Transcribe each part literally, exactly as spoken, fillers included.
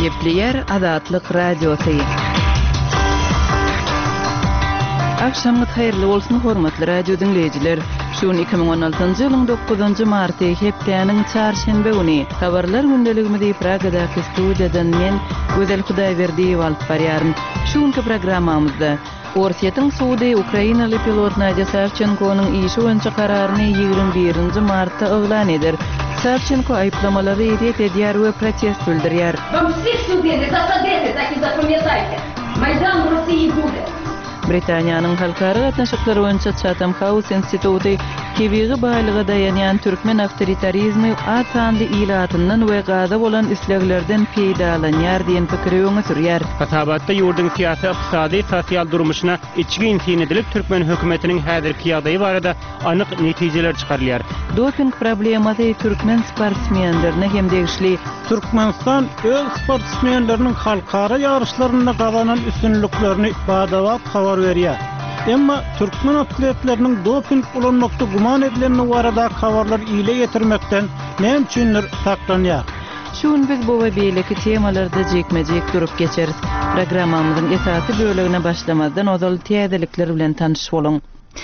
Gepleyer Azatlyk Radiosu. Akşamınız hayırlı olsun hormatly radio dinleyijiler. Şuun iki bin on altıncı ýylyň dokuzunçy marty hepdeniň çarşembe güni habarlar gündeligimizi Pragadaky studiýadan men Gözel Hudaýberdiýew alyp barýaryn. Şuňky programmamyzda Orsiýetiň suwdy Ukrainaly pilot Nadya Savchenkonyň işi boýunça kararyny ýygrimi birinji martda oglan eder. Savchenko ayıplamalary ret edýär we protest bildirýär. Вам всех судили, засадите, так и запам'ятайте. Майдан в России будет. Britaniýanyň halkara gatnaşyklary boýunça Chatham House instituty kebigi baýlyga dayanýan türkmen awtoritarizmi atanly ilatyndan we gaza bolan isleglerden peýdalanýar diýen pikiri öňe sürýär. Katabatda ýurdun syýasy, ykdysady, sosial durmuşyna içki insinedilik türkmen hökümetiniň häzirki ýagdaýy barada anyk netijeler çykarylýar. Doping problemasy türkmen sportsmenlerine hem degişli. Türkmenistan öz sportsmenleriniň halkara ýarışlarynda gazanan üstünlüklerini badawat habar berýär. Emma türkmen atletleriniň doping ulanmakda guman edilenler barada habarlar ýyle getirmekden näme üçindir saklanýar. Şuň biz bu we beýleki temalarda jekmejek durup geçeriz. Programmamyzyň esasy bölegine başlamazdan ozal täzelikler bilen tanyşyp boluň.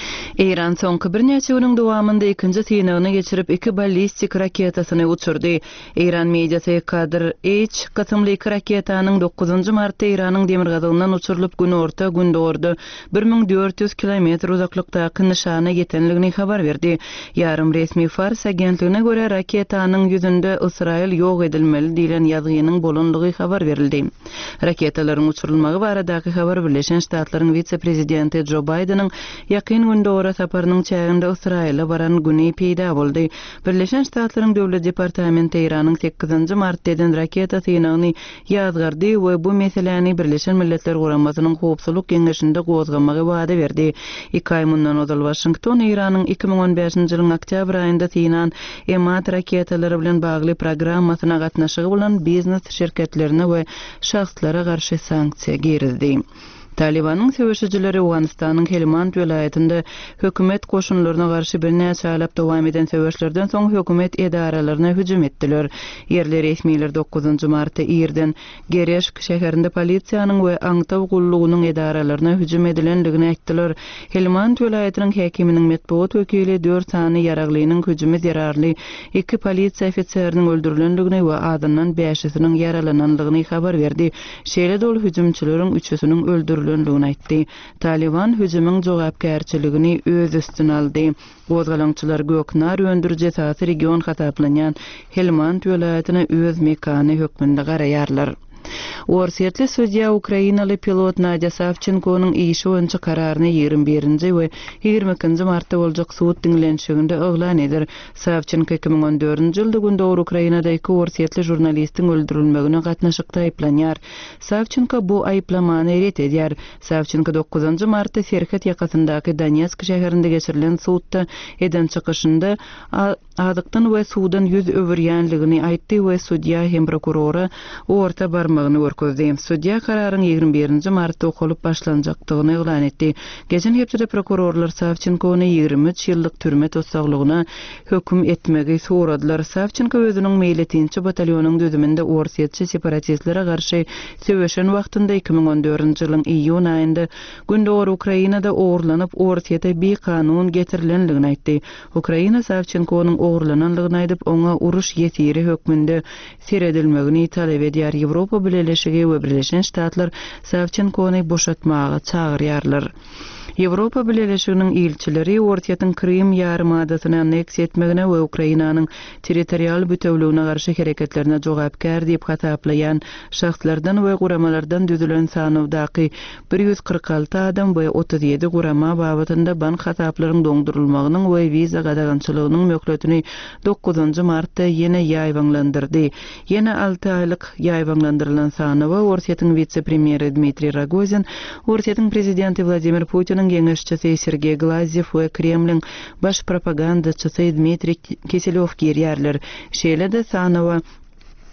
Iran soňky bir neçe ýylyň dowamynda ikinji synawyny geçirip iki ballistik raketasyny uçurdy. Iran mediasy Kadr H katymly raketanyň dokuzunçy martda Iranyň demir gazyndan uçurylyp gün orta gün döwürde bir miň dört ýüz kilometr uzaklykdaky nişana ýetenligini habar berdi. Ýarym resmi Fars agentligine görä raketanyň ýüzünde Israil ýok edilmeli diýilen ýazgynyň bolanlygy habar berildi. Raketalaryň uçurulmagy baradaky habar Birleşen Ştatlaryň vice-prezidenti Joe Bidenyň ýakyn günde ora saparynyň çäginde Israila baran güni peýda boldy. Birleşen Ştatlaryň döwlet departamenti Iranyň sekizinçi martda eden raketa synawyny ýazgardy we bu meseleni Birleşen Milletler Guramasynyň howpsuzlyk geňeşinde gozgamagy wada berdi. iki ay mundan ozal Washington Iranyň iki bin on beşinji ýylyň oktyabr aýynda synan emat raketalary bilen bagly programmasyna gatnaşygy bolan biznes şirketlerine we şahslara garşy sanksiýa girizdi. Talibanyň söwüşçileri Awganistanyň Helmand vilayetinde hökümet koşunlaryna garşy bir näçe aýlap dowam eden söwüşlerden soň hökümet edaralaryna hüjüm etdiler. Ýerli resmiler dokuzunçy martda Irden Gereşk şäherinde polisiýanyň we aňtaw gullugynyň edaralaryna hüjüm edilenligini aýtdylar. Helmand vilayetiniň häkiminiň medpuat wekili dört sany ýaraglynyň hüjümi zerarly iki polisiýa ofitseriniň öldürilenligini we adamdan beşisiniň yaralananlygyny habar berdi. Şeýle dol hüjümçileriň üçüsiniň öldürilenligini aýtdy. Taliban hüjümüň jogapkärçiligini öz üstüne aldy. Gozgalaňçylar Göknar öndürje täsir region hataplanýan Helmand vilayatyny öz mekany hökmünde garaýarlar. Orsiýetli sudiýa Ukrainaly pilot Nadya Savchenkonyň işi boýunça kararyny ýygrimi birinji we ýygrimi ikinji martda boljak suwut diňlenşiginde oglan eder. Savchenko iki bin on dördünçi ýylda günde Ukrainada iki orsiýetli jurnalistiň öldürilmegine gatnaşykda aýplanýar. Savchenko bu aýplamany ret edýär. Savchenko dokuzunçy martda Serhat ýakasyndaky Donetsk şäherinde geçirilen suwutda eden çykyşynda adykdan we suwdan ýüz öwürýänligini aýtdy we sudiýa hem prokurora orta barmagyny görkezdi. Sudiýa kararyň ýygrimi birinji martda okulyp başlanjakdygyny eglan etdi. Geçen hepde prokurorlar Savchenkony ýygrimi üç ýyllyk türme tutsaklygyna höküm etmegi soradylar. Savchenko özüniň meýletinçi batalýonyň düzüminde orsiýetçi separatistlere garşy söwüşen wagtynda iki bin on dördünçi ýylyň iýun aýynda gündöwür Ukrainada oğurlanyp orsiýete bir kanun getirilenligini aýtdy. Ukraina Savchenkonyň oğurlananlygyny aýdyp oňa uruş ýetiri hökmünde seredilmegini talep edýär. Ýewropa Birleşigi we Birleşen Ştatlar Savchenkony boşatmaga çagyrýarlar. Ýewropa Birleşiginiň ilçileri orsiýetin Krym ýarymadasyny anneks etmegine we Ukrainanyň territorial bütewligine garşy hereketlerine jogapkär diýip hataplayan şahslardan we guramalardan düzülen sanawdaky bir ýüz kırk alty adam we otuz ýedi gurama babatynda bank hataplaryň doňdurulmagynyň we viza gadagançylygynyň möhletini dokuzunçy martda ýene ýaýbanlandyrdy. Ýene alty aýlyk ýaýbanlandyrylan sanawa orsiýetiň vice-premieri Dmitri Rogozin, orsiýetiň prezidenti Vladimir Putin geňeşçisi Sergey Glazyev we Kremliň baş propagandaçysy Dmitri Kiselyov girýärler. Şeýle de sanawa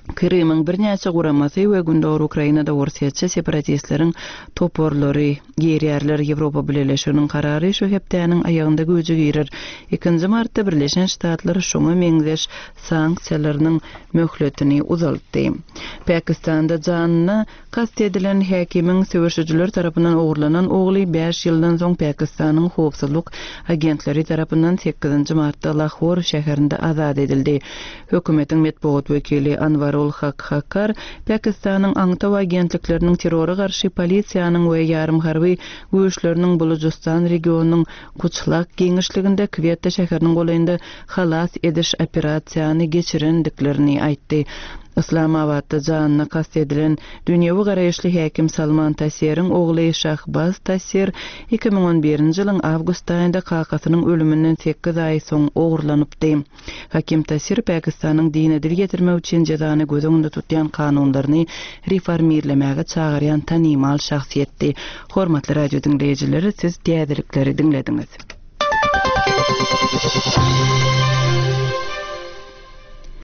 Kirimin birnäçe guramasy we gündor Ukrainada Orsiýetçi separatistlerin toporlary, gerýärler Ýewropa Birleşiginiň karary şu hepdäniň aýagynda göjü girer. ikinji martda Birleşen Ştatlar şoňa meňzeş sanksiýalarynyň möhletini uzaltdy. Pakistanda janyny kast edilen häkimiň söwüşçüler tarapyndan ogurlanan ogly beş ýyldan soň Pakistanyň howpsuzlyk agentleri tarapyndan sekizinji martda Lahore şäherinde azad edildi. Hökümetiň medeniýet wekili Anwar Hak Hakar Pakistanyň aňtaw agentlikleriniň terrora garşy polisiýanyň we ýarym harby güýçleriniň Bulujistan regionunyň Kuchlak geňişliginde Kvetta şäheriniň golanynda halas ediş operasiýany geçirendiklerini aýtdy. Islamabadda janyna kast edilen dünýäwi garaýşly häkim Salman Taseer'iň ogly Şahbaz Taseer iki ming on birinji ýylyň awgust aýynda kakasynyň ölümünden sekiz aý soň ogurlanypdy. Hakim Taseer Pakistanyň dine dil getirmek üçin jazany göz öňünde tutýan kanunlaryny reformirlemäge çagyrýan tanymal şahsiýetdi. Hormatly radio dinleýijileri, siz diýerlikleri dinlediňiz.